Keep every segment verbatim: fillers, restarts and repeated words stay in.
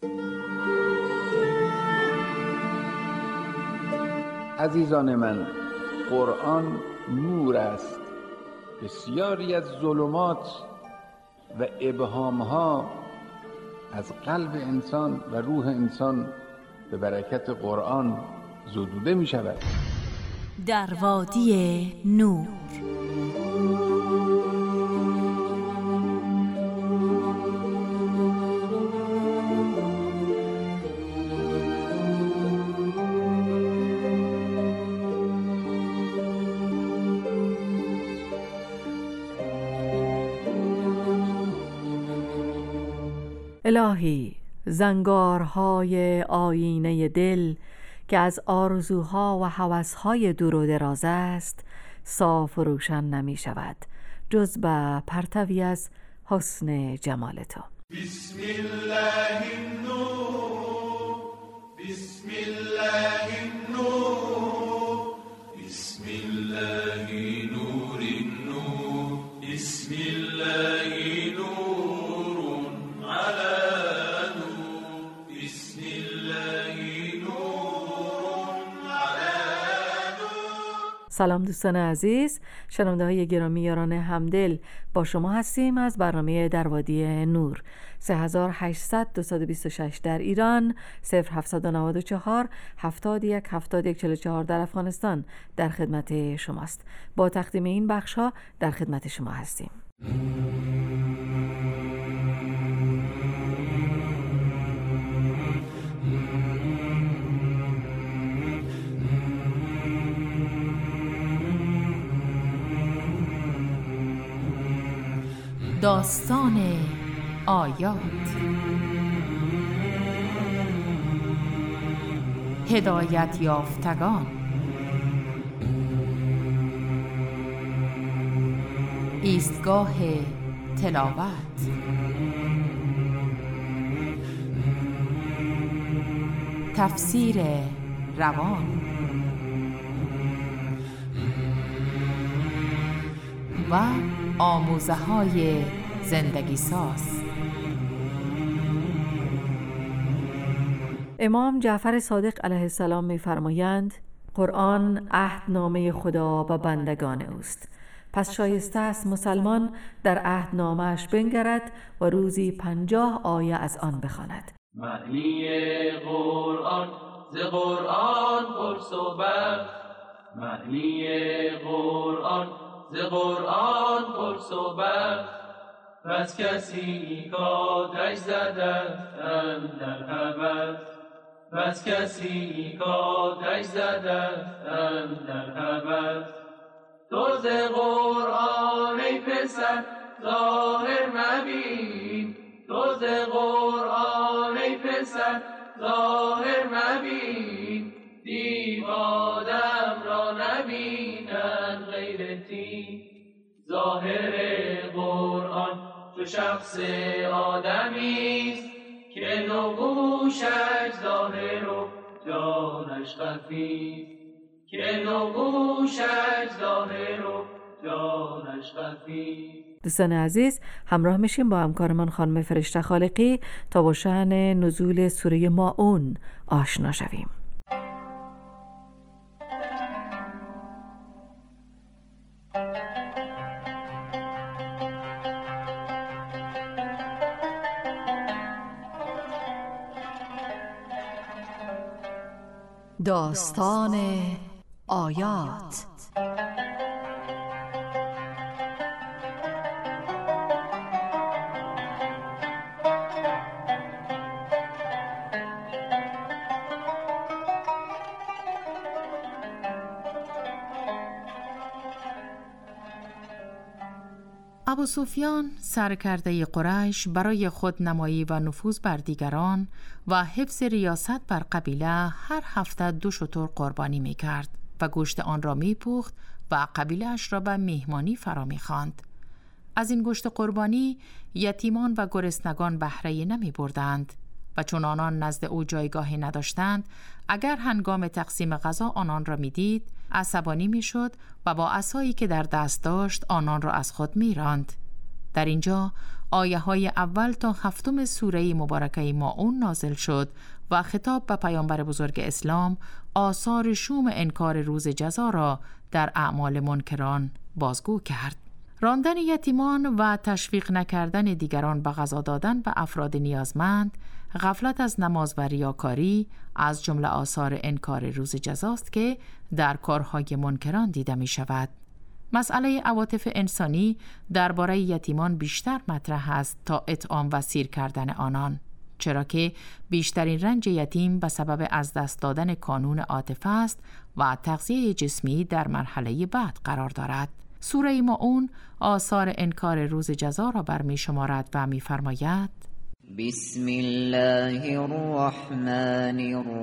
عزیزان من، قرآن نور است. بسیاری از ظلمات و ابهامها از قلب انسان و روح انسان به برکت قرآن زدوده می شود. در وادی نور. الهی، زنگارهای آینه دل که از آرزوها و هوسهای دور و دراز است صاف و روشن نمی شود جز به پرتوی از حسن جمال تو. بسم الله النور، بسم الله النور، بسم الله نور النور، بسم الله نور على نور، بسم الله نور على نور. سلام دوستان عزیز، شنونده های گرامی یاران همدل، با شما هستیم از برنامه در وادی نور. سه هزار و هشتصد دویست و بیست و شش در ایران، صفر هفتصد و نود و چهار هفتاد و یک هفتاد و یک چهل و چهار در افغانستان در خدمت شماست. با تقدیم این بخش ها در خدمت شما هستیم. داستان آیات. هدایت یافتگان. ایستگاه تلاوت. تفسیر روان و آموزه های زندگی ساز. امام جعفر صادق علیه السلام می‌فرمایند قرآن عهدنامه خدا با بندگان اوست، پس شایسته است مسلمان در عهدنامه‌اش بنگرد و روزی پنجاه آیه از آن بخواند. معنی قرآن ز قرآن پرس و بخش، معنی قرآن ز قرآن پرس و بخش، پس کسی کاتش زدند اندر هوس، پس کسی کاتش زدند اندر هوس. تو ز قرآن ای پسر ظاهر مبین، تو ز قرآن ای پسر ظاهر مبین، دیو آدم را نبینند غیر تی. ظاهر قرآن چو شخص آدمیست که نوگوشش ظاهر و جانش خفیست، که نوگوشش ظاهر و جانش خفیست. دوستان عزیز، همراه میشیم با همکارمان خانم فرشته خالقی تا با شأن نزول سوره ماعون آشنا شویم. داستان آیات. ابوسفیان سرکرده قریش برای خود نمایی و نفوذ بر دیگران و حفظ ریاست بر قبیله هر هفته دو شتر قربانی می کرد و گوشت آن را می پخت و قبیله‌اش را به میهمانی فرا می خواند. از این گوشت قربانی یتیمان و گرسنگان بهره نمی بردند و چون آنان نزد او جایگاهی نداشتند، اگر هنگام تقسیم غذا آنان را می دید، عصبانی می شد و با عصایی که در دست داشت آنان را از خود می راند. در اینجا آیه های اول تا هفتم سوره مبارکه ماعون نازل شد و خطاب به پیامبر بزرگ اسلام آثار شوم انکار روز جزا را در اعمال منکران بازگو کرد. راندن یتیمان و تشویق نکردن دیگران به غذا دادن به افراد نیازمند، غفلت از نماز و ریاکاری از جمله آثار انکار روز جزاست که در کارهای منکران دیده می شود. مسئله عواطف انسانی درباره یتیمان بیشتر مطرح است تا اطعام و سیر کردن آنان، چرا که بیشترین رنج یتیم به سبب از دست دادن کانون عاطفه است و تغذیه جسمی در مرحله بعد قرار دارد. سوره ماعون آثار انکار روز جزا را برمی شمارد و می فرماید: بسم الله الرحمن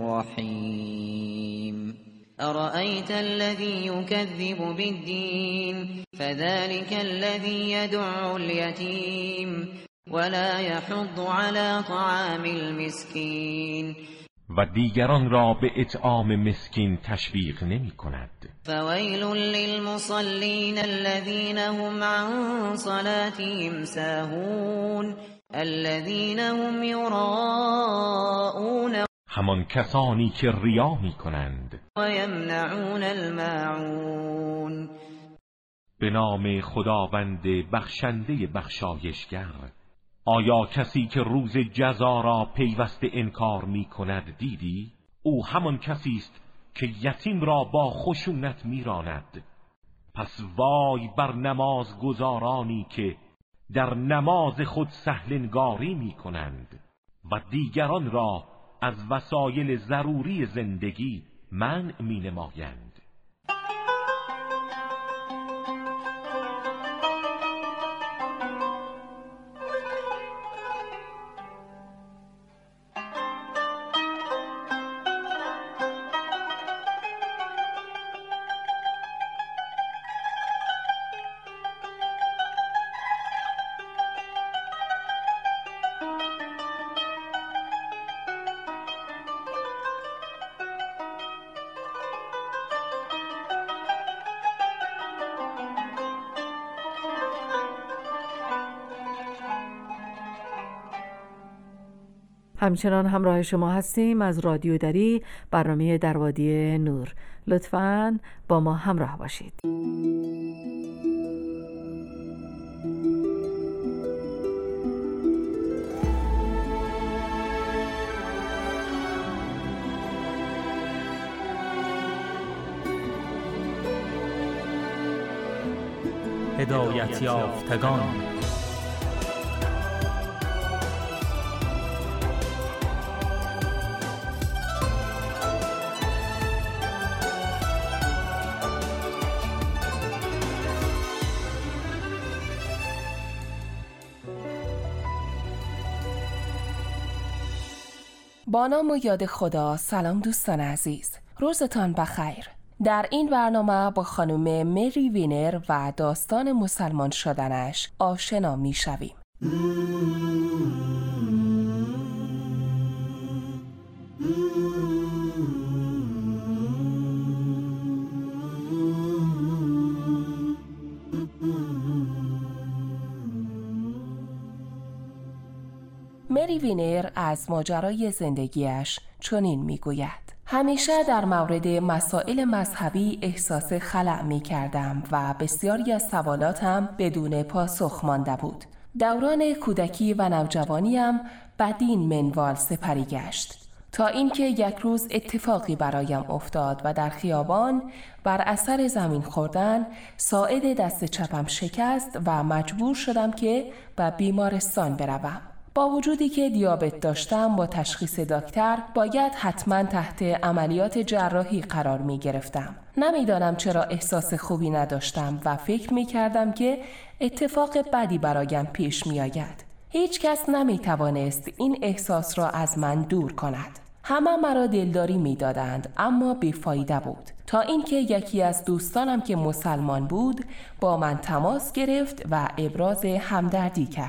الرحیم أرأيت الذي يكذب بالدين فذلك الذي يدع اليتيم ولا يحض على طعام المسكين و دیگران را به اطعام مسکین تشویق نمی کند. فویل للمصلین الذین هم عن صلاتهم ساهون الذین هم یراءون همان کسانی که ریا می کنند و یمنعون الماعون. به نام خداوند بخشنده بخشایشگر. آیا کسی که روز جزا را پیوسته انکار می کند دیدی؟ او همان کسی است که یتیم را با خشونت می راند. پس وای بر نماز گزارانی که در نماز خود سهلنگاری می کنند و دیگران را از وسایل ضروری زندگی منع می نمایند. همچنان همراه شما هستیم از رادیو دری، برنامه در وادی نور. لطفاً با ما همراه باشید. هدایت یافتگان. با نام و یاد خدا. سلام دوستان عزیز، روزتان بخیر. در این برنامه با خانم مری وینر و داستان مسلمان شدنش آشنا می شویم. مری وینر از ماجرای زندگیش چنین میگوید: همیشه در مورد مسائل مذهبی احساس خلأ می کردم و بسیاری از سوالاتم بدون پاسخ مانده بود. دوران کودکی و نوجوانیم بدین منوال سپری گشت تا اینکه یک روز اتفاقی برایم افتاد و در خیابان بر اثر زمین خوردن ساعد دست چپم شکست و مجبور شدم که به بیمارستان بروم. با وجودی که دیابت داشتم، با تشخیص دکتر باید حتما تحت عملیات جراحی قرار می گرفتم. نمیدانم چرا احساس خوبی نداشتم و فکر می کردم که اتفاق بدی برایم پیش می آید. هیچ کس نمی توانست این احساس را از من دور کند. همه مرا دلداری می دادند اما بیفایده بود، تا اینکه یکی از دوستانم که مسلمان بود با من تماس گرفت و ابراز همدردی کرد.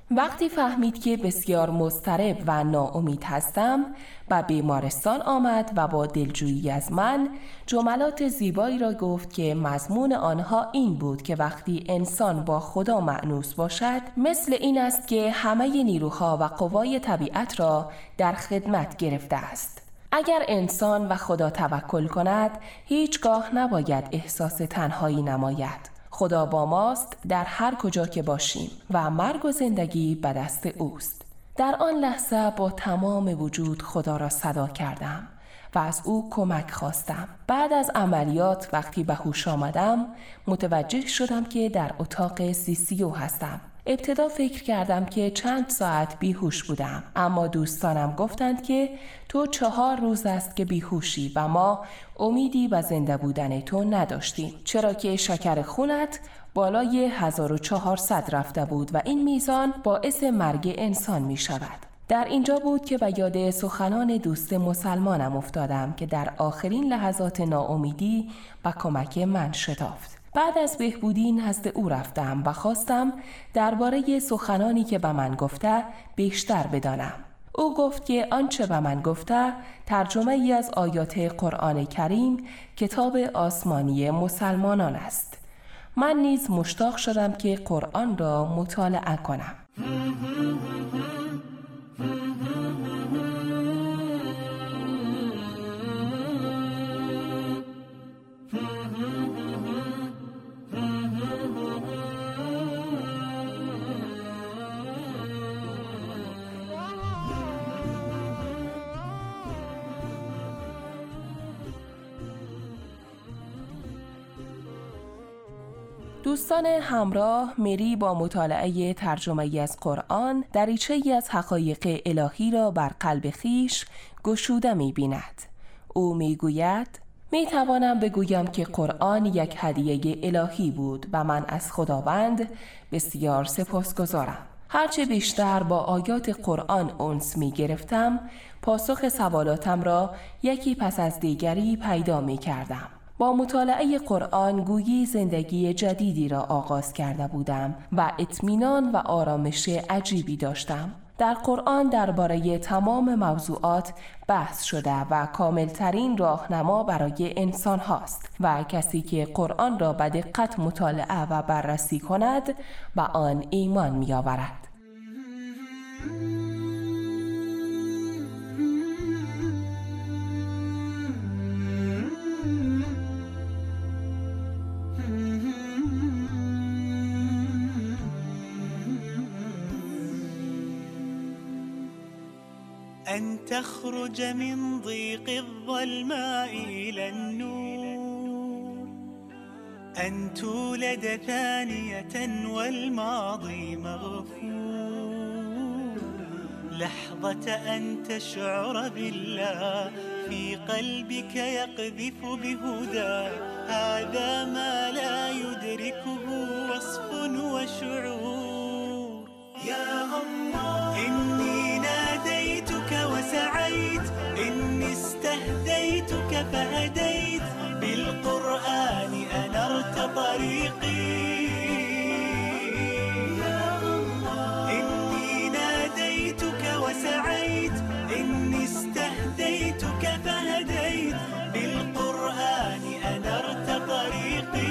وقتی فهمید که بسیار مضطرب و ناامید هستم و بیمارستان آمد و با دلجویی از من جملات زیبایی را گفت که مضمون آنها این بود که وقتی انسان با خدا مأنوس باشد مثل این است که همه نیروها و قوای طبیعت را در خدمت گرفته است. اگر انسان و خدا توکل کند هیچگاه نباید احساس تنهایی نماید. خدا با ماست در هر کجا که باشیم و مرگ و زندگی به دست اوست. در آن لحظه با تمام وجود خدا را صدا کردم و از او کمک خواستم. بعد از عملیات وقتی به هوش آمدم متوجه شدم که در اتاق سی سی او هستم. ابتدا فکر کردم که چند ساعت بیهوش بودم، اما دوستانم گفتند که تو چهار روز است که بیهوشی و ما امیدی به زنده بودن تو نداشتیم، چرا که شکر خونت بالای هزار و چهارصد رفته بود و این میزان باعث مرگ انسان می شود. در اینجا بود که به یاد سخنان دوست مسلمانم افتادم که در آخرین لحظات ناامیدی به کمک من شتافت. بعد از بهبودی نزد او رفتم و خواستم درباره سخنانی که به من گفته بیشتر بدانم. او گفت که آنچه به من گفته ترجمه ای از آیات قرآن کریم کتاب آسمانی مسلمانان است. من نیز مشتاق شدم که قرآن را مطالعه کنم. دوستان همراه، مری با مطالعه ترجمه‌ای از قرآن دریچه‌ای از حقایق الهی را بر قلب خیش گشوده می‌بیند. او می‌گوید: می‌توانم بگویم که قرآن یک هدیه الهی بود و من از خداوند بسیار سپاسگزارم. هرچه بیشتر با آیات قرآن انس می‌گرفتم، پاسخ سوالاتم را یکی پس از دیگری پیدا می‌کردم. با مطالعه قرآن گویی زندگی جدیدی را آغاز کرده بودم و اطمینان و آرامش عجیبی داشتم. در قرآن درباره تمام موضوعات بحث شده و کاملترین راهنما برای انسان هاست و کسی که قرآن را به دقت مطالعه و بررسی کند به آن ایمان می آورد. أن تخرج من ضيق الظلماء إلى النور، أن تولد ثانية والماضي مغفور، لحظة أن تشعر بالله في قلبك يقذف بهدى، هذا ما لا يدركه وصف وشعور. يا الله إني ناديتك وسعيت، إني استهديتك فهديت، بالقرآن أنرت طريقي. يا الله إني ناديتك وسعيت، إني استهديتك فهديت، بالقرآن أنرت طريقي.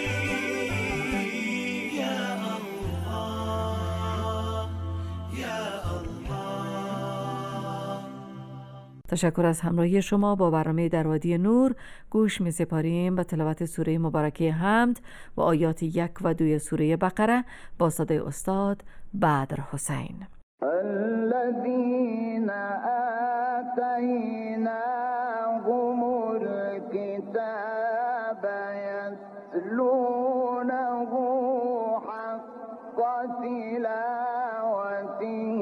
تشکر از همراهی شما با برنامه در وادی نور. گوش می سپاریم به تلاوت سوره مبارکه حمد و آیات یک و دوی سوره بقره با صدای استاد بدر حسین. الذين آتيناهم الكتاب يتلونه حق تلاوته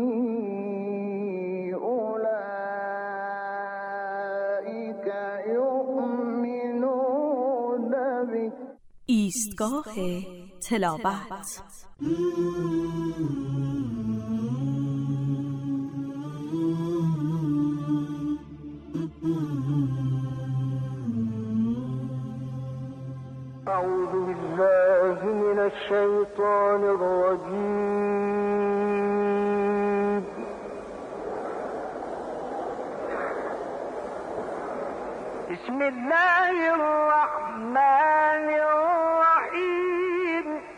ایستگاه تلاوت. أعوذ بالله من الشيطان الرجيم. بسم الله الرحمن الرحيم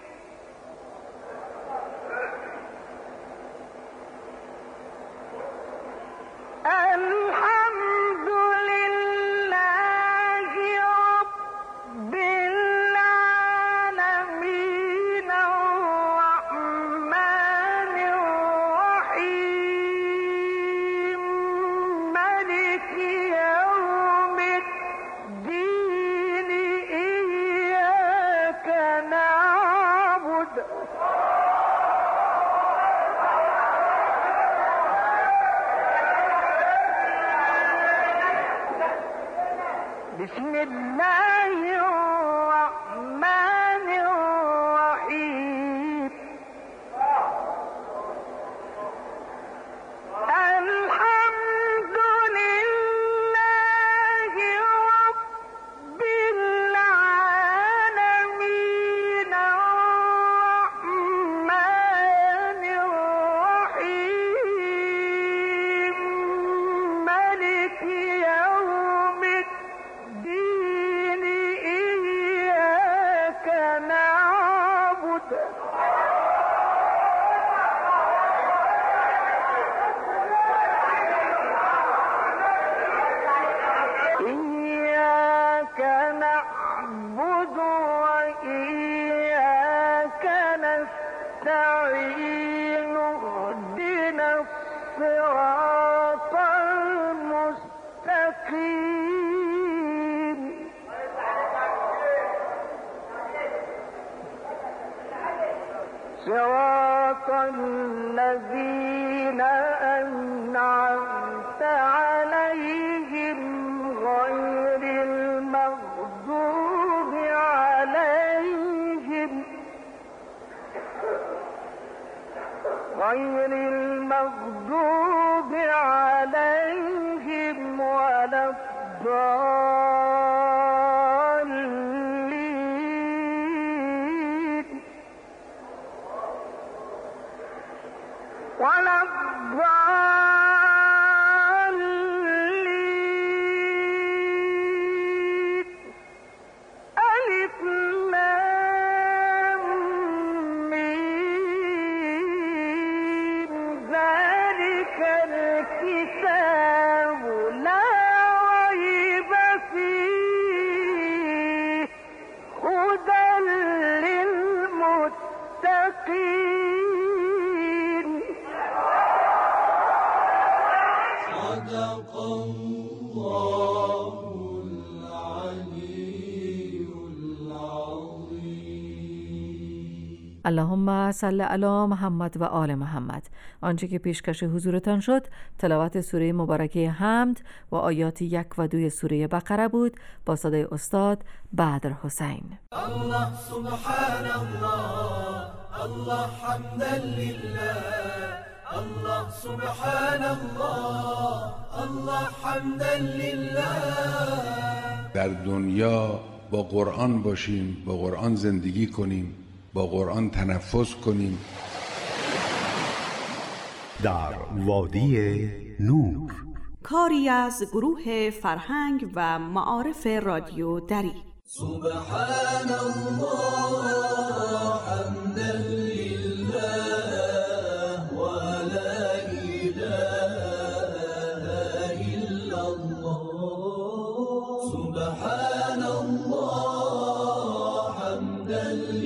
الحمد لله رب العالمين الرحمن الرحيم مالك يوم الدين إياك نعبد بسم الله الرحمن الرحيم الحمد لله رب العالمين الرحمن الرحيم مالك يوم الدين إياك نعبد إياك نعبد وإياك نستعين اهدنا الصراط المستقيم صراط الذين أنعمت عليهم غير المغضوب عليهم غير المغضوب عليهم ولا الضالين ولا الضالين ألف لام ميم ذلك الكتاب لا ريب فيه هدى للمتقين صدق الله العلي العظيم. اللهم صل علی محمد و آل محمد. آنچه که پیشکش حضورتان شد تلاوت سوره مبارکه حمد و آیات یک و دوی سوره بقره بود با صدای استاد بدر حسین. الله سبحان الله الله حمدا لله الله سبحان الله الله حمدا لله. در دنیا با قرآن باشیم، با قرآن زندگی کنیم، با قرآن تنفس کنیم. در وادی نور، کاری از گروه فرهنگ و معارف رادیو دری. سبحان الله حمدا لله و لا اله الا الله. سبحان الله حمدا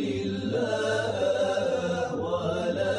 لله و لا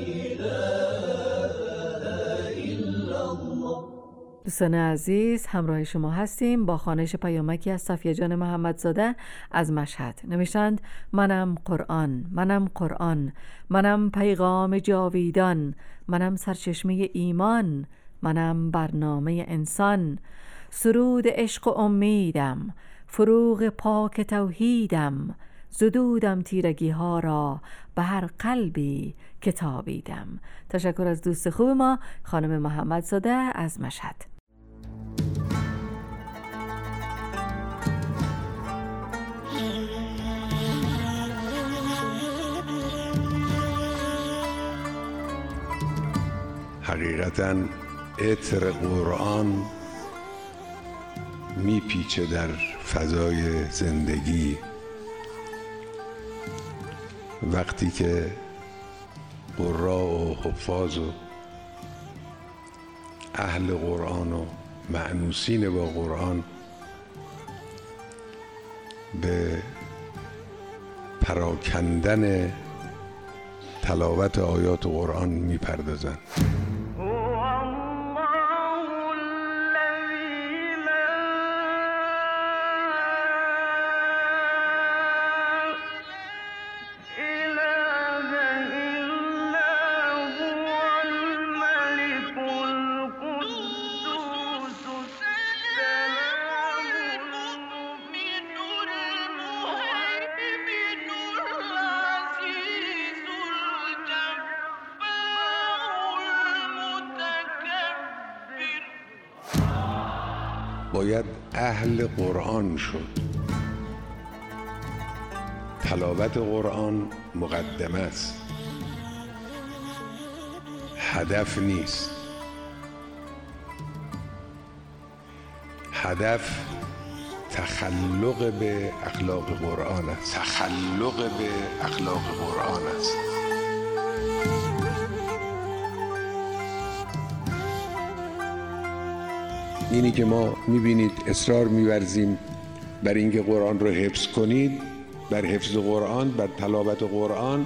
اله الا الله. دوستان عزیز، همراه شما هستیم با خوانش پیامکی از صفیه جان محمدزاده از مشهد. نوشتند: منم قرآن، منم قرآن، منم پیغام جاویدان، منم سرچشمه ایمان، منم برنامه انسان. سرود عشق و امیدم، فروغ پاک توحیدم، زدودم تیرگی ها را به هر قلبی کتابیدم. تشکر از دوست خوب ما خانم محمدزاده از مشهد. حقیقتاً عطر قرآن میپیچه در فضای زندگی وقتی که قراء و حفاظ و اهل قرآن و مأنوسین با قرآن به پراکندن تلاوت آیات قرآن میپردازند. باید اهل قرآن شد. تلاوت قرآن مقدمه است، هدف نیست. هدف تخلق به اخلاق قرآن است. تخلق به اخلاق قرآن است. اینی که ما میبینید اصرار می‌ورزیم بر اینکه قرآن رو حفظ کنید، بر حفظ قرآن، بر تلاوت قرآن،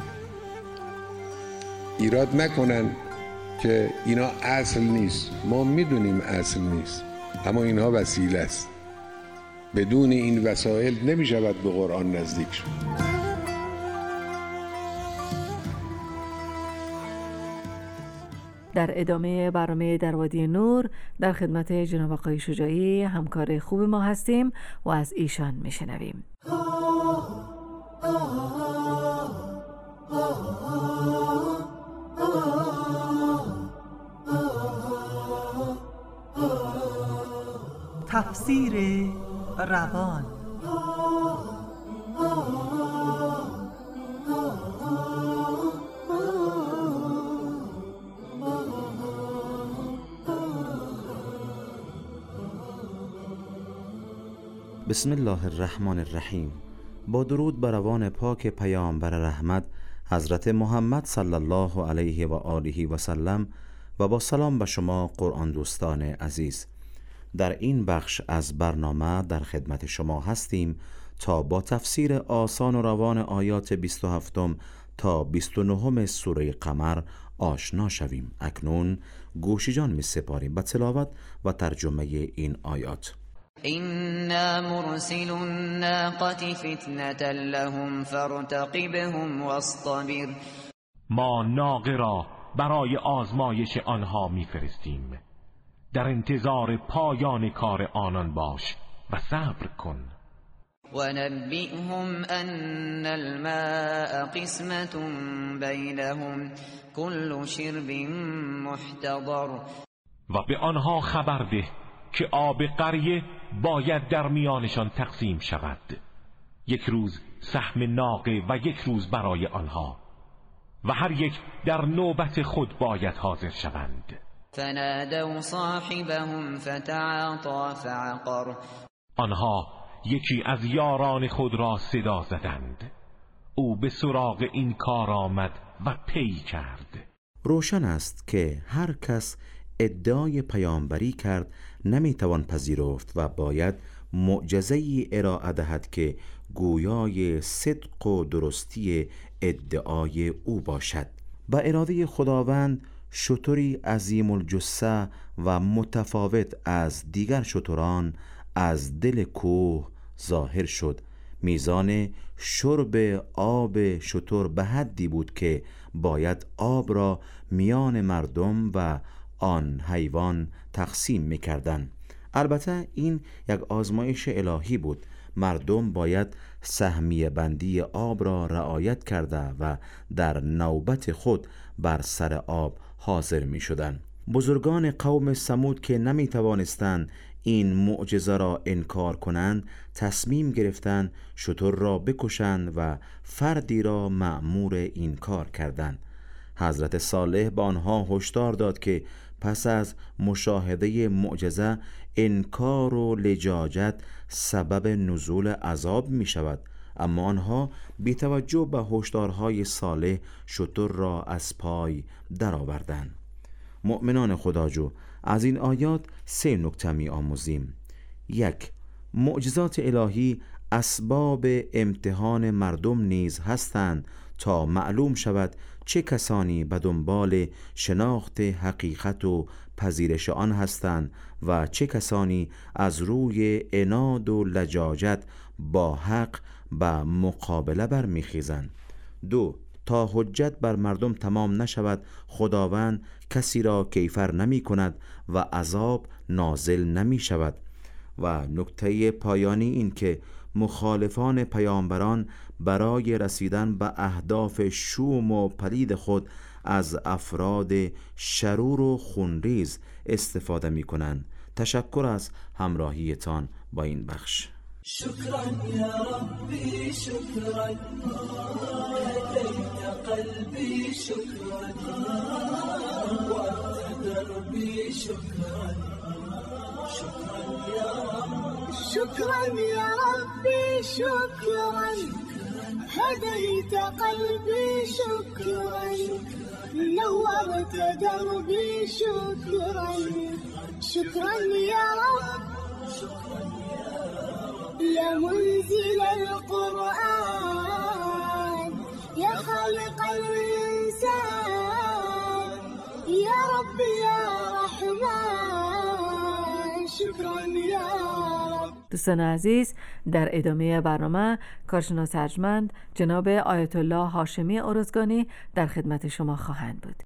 ایراد نکنن که اینا اصل نیست. ما میدونیم اصل نیست، اما اینها وسیله است. بدون این وسایل نمیشود به قرآن نزدیک شد. در ادامه برنامه در وادی نور در خدمت جناب آقای شجاعی همکار خوب ما هستیم و از ایشان میشنویم. تفسیر روان. بسم الله الرحمن الرحیم. با درود بر روان پاک پیامبر رحمت حضرت محمد صلی الله علیه و آله و سلم و با سلام به شما قرآن دوستان عزیز. در این بخش از برنامه در خدمت شما هستیم تا با تفسیر آسان و روان آیات بیست و هفت تا بیست و نه سوره قمر آشنا شویم. اکنون گوش جان می سپاریم به تلاوت و ترجمه این آیات. إنا مرسل الناقة فتنة لهم فارتقبهم واصطبر. ما ناقه را برای آزمایش آنها میفرستیم، در انتظار پایان کار آنان باش و صبر کن. ونبئهم أن الماء قسمة بينهم كل شرب محتضر. و به آنها خبر ده که آب قریه باید در میانشان تقسیم شود، یک روز سهم ناقه و یک روز برای آنها، و هر یک در نوبت خود باید حاضر شوند. فنادوا صاحبهم فتعاطى فعقر. آنها یکی از یاران خود را صدا زدند، او به سراغ این کار آمد و پی کرد. روشن است که هر کس ادعای پیامبری کرد نمیتوان پذیرفت و باید معجزه‌ای ارائه دهد که گویای صدق و درستی ادعای او باشد. به اراده خداوند شتری عظیم الجثه و متفاوت از دیگر شتران از دل کوه ظاهر شد. میزان شرب آب شتر به حدی بود که باید آب را میان مردم و آن حیوان تقسیم می‌کردند. البته این یک آزمایش الهی بود. مردم باید سهمیه بندی آب را رعایت کرده و در نوبت خود بر سر آب حاضر می‌شدند. بزرگان قوم ثمود که نمی‌توانستند این معجزه را انکار کنند، تصمیم گرفتند شتر را بکشند و فردی را مأمور این کار کردند. حضرت صالح به آنها هشدار داد که پس از مشاهده معجزه انکار و لجاجت سبب نزول عذاب می شود، اما آنها بی توجه به هشدارهای صالح شتر را از پای درآوردند. مؤمنان خداجو، از این آیات سه نکته می آموزیم. یک، معجزات الهی اسباب امتحان مردم نیز هستند تا معلوم شود چه کسانی به دنبال شناخت حقیقت و پذیرش آن هستند و چه کسانی از روی عناد و لجاجت با حق به مقابله برمیخیزند. دو، تا حجت بر مردم تمام نشود خداوند کسی را کیفر نمی کند و عذاب نازل نمی شود. و نکته پایانی این که مخالفان پیامبران برای رسیدن به اهداف شوم و پلید خود از افراد شرور و خونریز استفاده می کنند. تشکر از همراهیتان با این بخش. شكرا يا ربي شكرا هديت قلبي شكرا وأنت دربي شكرا شكرا يا رب شكرا يا ربي شكرا هديت قلبي شكرا نورت دربي شكرا شكرا يا رب يا منزل القرآن يا خالق الإنسان يا رب يا رحمن شكرا يا رب. دوستان عزیز، در ادامه برنامه کارشناس ارجمند جناب آیت الله هاشمی ارزگانی در خدمت شما خواهند بود.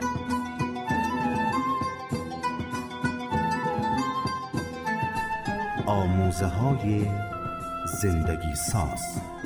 آموزه های زندگی ساز.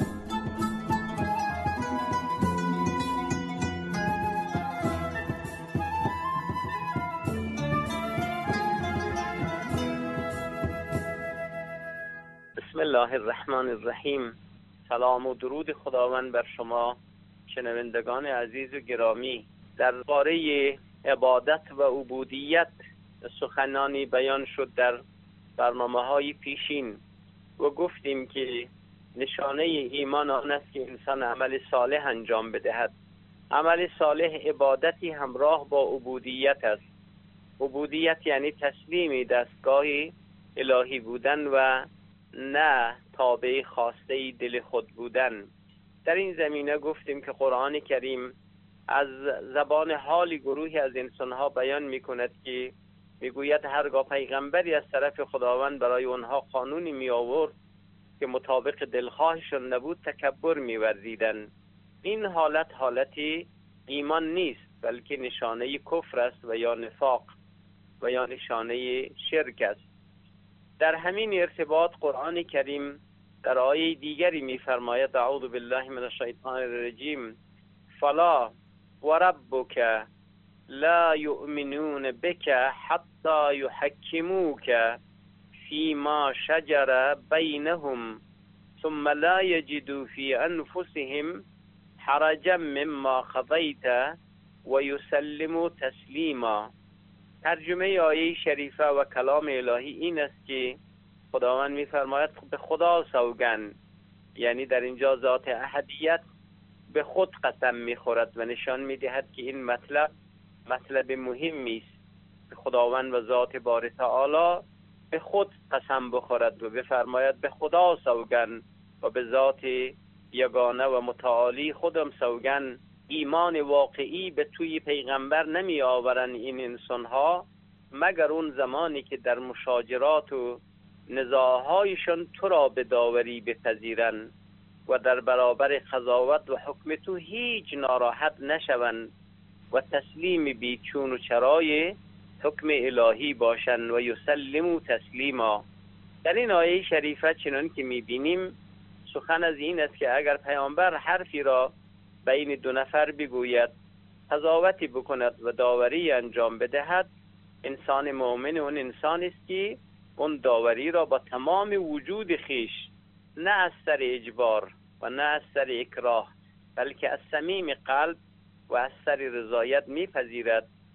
بسم الله الرحمن الرحیم. سلام و درود خداوند بر شما شنوندگان عزیز و گرامی. درباره عبادت و عبودیت سخنانی بیان شد در برنامه‌های پیشین و گفتیم که نشانه ایمان آن است که انسان عمل صالح انجام بدهد. عمل صالح عبادتی همراه با عبودیت است. عبودیت یعنی تسلیم دستگاه الهی بودن و نه تابع خواسته دل خود بودن. در این زمینه گفتیم که قرآن کریم از زبان حال گروهی از انسانها بیان می کند که میگوید هرگاه پیغمبری از طرف خداوند برای اونها قانونی می آورد که مطابق دلخواهشون نبود تکبر می ورزیدن. این حالت حالتی ایمان نیست، بلکه نشانه کفر است و یا نفاق و یا نشانه شرک است. در همین ارتباط قرآن کریم در آیه دیگری می فرماید اعوذ بالله من الشیطان الرجیم فلا وربک لا يؤمنون بك حتى يحكموك فيما شجر بينهم ثم لا يجدوا في أنفسهم حرجا مما قضيت ويسلموا تسلیما. ترجمه آیه شریفه و کلام الهی این است که خداوند می‌فرماید به خدا سوگند، یعنی در اینجا ذات احدیت به خود قسم می‌خورد و نشان می‌دهد که این مطلب مطلب مهمی است. خداوند و ذات باری تعالی به خود قسم بخورد و بفرماید به خدا سوگند و به ذات یگانه و متعالی خودم سوگند. ایمان واقعی به توی پیغمبر نمی آورن این انسانها مگر اون زمانی که در مشاجرات و نزاعهایشان تو را به داوری بپذیرن و در برابر قضاوت و حکم تو هیچ ناراحت نشوند و تسلیم بیچون و چرای حکم الهی باشند و یسلموا تسلیما. در این آیه شریفه چنان که میبینیم سخن از این است که اگر پیامبر حرفی را بین دو نفر بگوید، قضاوتی بکند و داوری انجام بدهد، انسان مؤمن اون انسان است که اون داوری را با تمام وجود خیش، نه از سر اجبار و نه از سر اکراه، بلکه از صمیم قلب و از سر رضایت میپذیرد.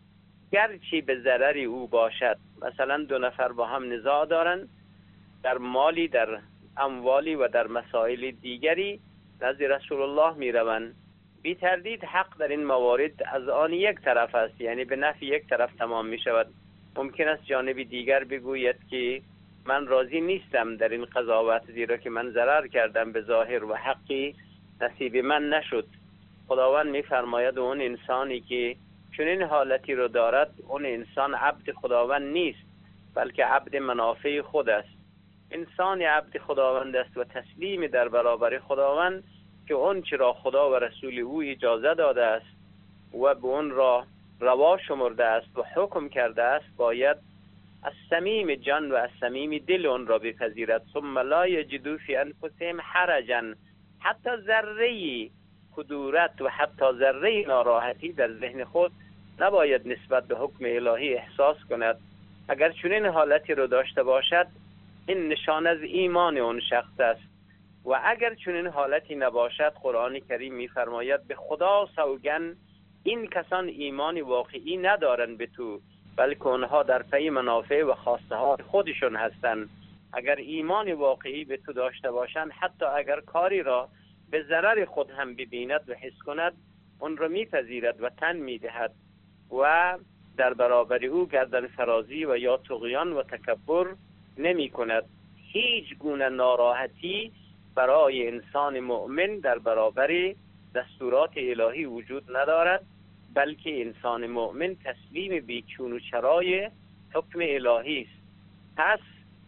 گرچه به ضرر او باشد. مثلا دو نفر با هم نزاع دارن در مالی، در اموالی و در مسائل دیگری، نزد رسول الله می روند. بی تردید حق در این موارد از آن یک طرف است، یعنی به نفع یک طرف تمام می شود. ممکن است جانب دیگر بگوید که من راضی نیستم در این قضاوت، زیرا که من ضرر کردم به ظاهر و حقی نصیب من نشد. خداوند می فرماید اون انسانی که چنین حالتی رو دارد، اون انسان عبد خداوند نیست، بلکه عبد منافع خود است. انسان عبد خداوند است و تسلیم در برابر خداوند که اون چرا خدا و رسول او اجازه داده است و به اون را روا شمرده است و حکم کرده است، باید از صمیم جان و از صمیم دل اون را بپذیرد. ثم لا یجدوا فی انفسهم حرجا، حتی ذره کدورت و حتی ذره ناراحتی در ذهن خود نباید نسبت به حکم الهی احساس کند. اگر چنین حالتی رو داشته باشد، این نشان از ایمان اون شخص است. و اگر چنین حالتی نباشد، قرآن کریم می‌فرماید به خدا سوگن این کسان ایمان واقعی ندارن به تو، بلکه اونها در پی منافع و خواسته ها خودشون هستند. اگر ایمان واقعی به تو داشته باشند، حتی اگر کاری را به ضرر خود هم ببیند و حس کند، اون را میپذیرد و تن میدهد و در برابر او گردن فرازی و یا طغیان و تکبر نمی کند. هیچ گونه ناراحتی برای انسان مؤمن در برابر دستورات الهی وجود ندارد، بلکه انسان مؤمن تسلیم بیچون و چرای حکم الهی است. پس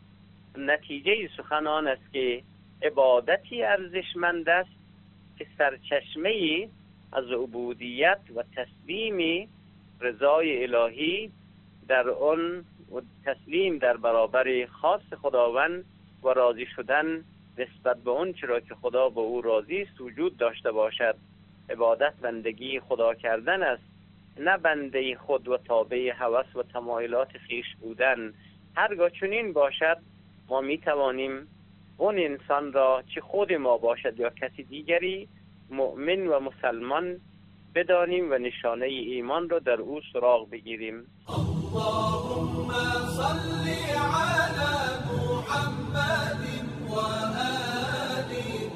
نتیجه سخن آن است که عبادتی ارزشمند است که سرچشمه از عبودیت و تسلیم رضای الهی در آن و تسلیم در برابر خاص خداوند و راضی شدن نسبت به اون چرا که خدا با او راضی است وجود داشته باشد. عبادت بندگی خدا کردن است، نه بنده خود و تابع هوس و تمایلات خویش بودن. هرگاه چنین باشد، ما می توانیم اون انسان را، چه خود ما باشد یا کسی دیگری، مؤمن و مسلمان بدانیم و نشانه ایمان را در او سراغ بگیریم. اللهم صل علی محمد و آل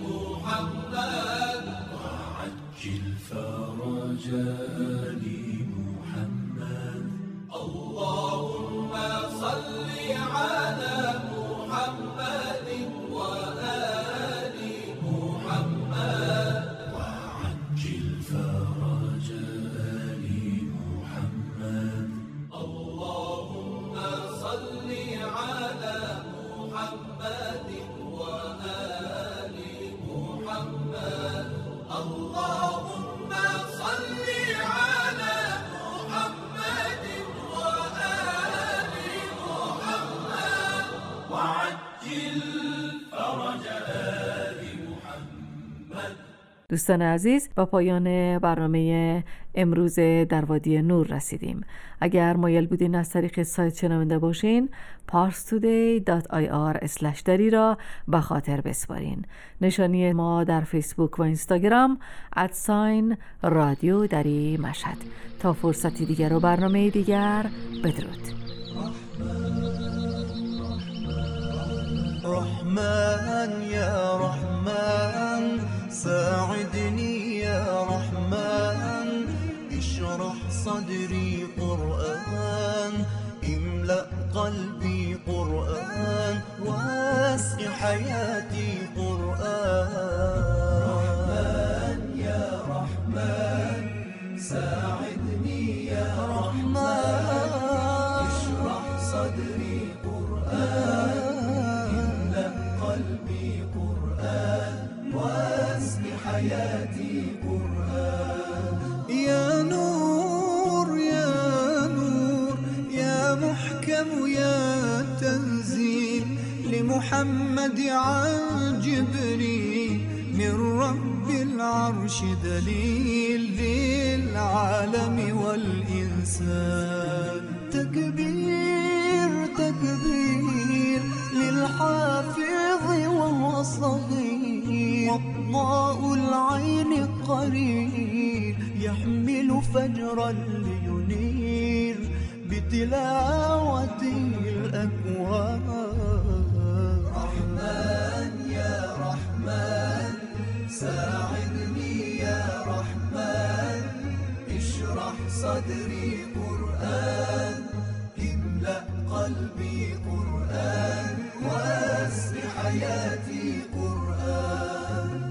محمد وعجل فرج آل محمد. اللهم صل علی محمد و آل محمد وعجل فرج آل محمد. اللهم صل على محمد وآل محمد. اللهم صل على محمد وآل محمد وعجل فرج آل محمد. دوستان عزیز، با پایان برنامه امروز در وادی نور رسیدیم. اگر مایل بودین از طریق سایت شنونده باشین، پارس تودی دات آی آر اسلش دری را به خاطر بسپارین. نشانی ما در فیسبوک و اینستاگرام ادساین رادیو دری مشهد. تا فرصتی دیگر و برنامه دیگر، بدرود. رحمن يا رحمن ساعدني يا رحمن اشرح صدري قرآن املأ قلبي قرآن واسق حياتي قرآن. رحمن يا رحمن ساعدني يا رحمن اشرح صدري قرآن قلبي قرآن واسق حياتي قرآن. يا نور يا نور يا محكم يا تنزيل لمحمد عن جبريل من رب العرش دليل للعالم والإنسان. تكبير تكبير للحافظ وهو صغير وضاء العين قرير يحمل فجرا لينير قرآن واسق حياتي قرآن.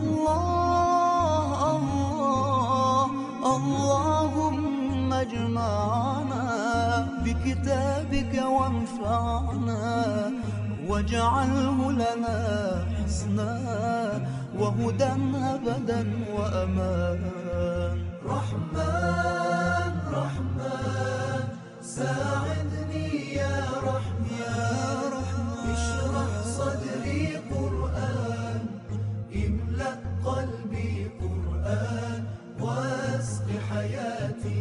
الله الله اللهم اجمعنا بكتابك وانفعنا واجعله لنا حسنا وهدى أبدا وأمان. رحمن رحمن ساعدني يا رحمن اشرح صدري قرآن املأ قلبي قرآن واسق حياتي